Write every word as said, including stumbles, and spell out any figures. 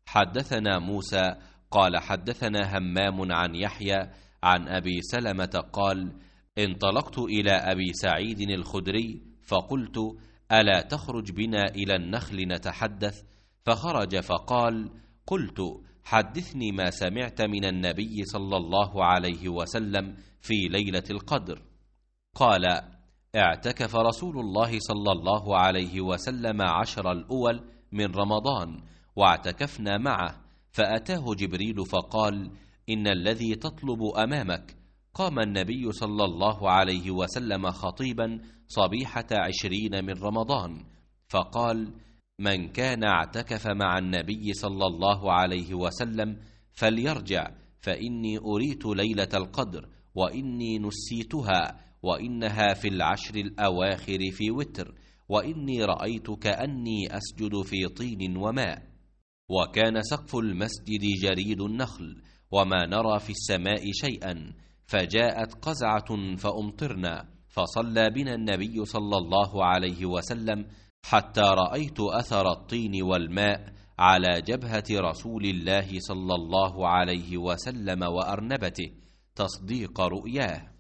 حدثنا موسى قال حدثنا همام عن يحيى عن أبي سلمة قال: انطلقت إلى أبي سعيد الخدري فقلت: ألا تخرج بنا إلى النخل نتحدث؟ فخرج فقال: قلت: حدثني ما سمعت من النبي صلى الله عليه وسلم في ليلة القدر. قال: اعتكف رسول الله صلى الله عليه وسلم عشر الأول من رمضان واعتكفنا معه، فأتاه جبريل فقال: إن الذي تطلب أمامك. قام النبي صلى الله عليه وسلم خطيبا صبيحة عشرين من رمضان فقال: من كان اعتكف مع النبي صلى الله عليه وسلم فليرجع، فإني أريت ليلة القدر وإني نسيتها، وإنها في العشر الأواخر في وتر، وإني رأيت كأني أسجد في طين وماء، وكان سقف المسجد جريد النخل، وما نرى في السماء شيئا، فجاءت قزعة فأمطرنا، فصلى بنا النبي صلى الله عليه وسلم حتى رأيت أثر الطين والماء على جبهة رسول الله صلى الله عليه وسلم وأرنبته تصديق رؤياه.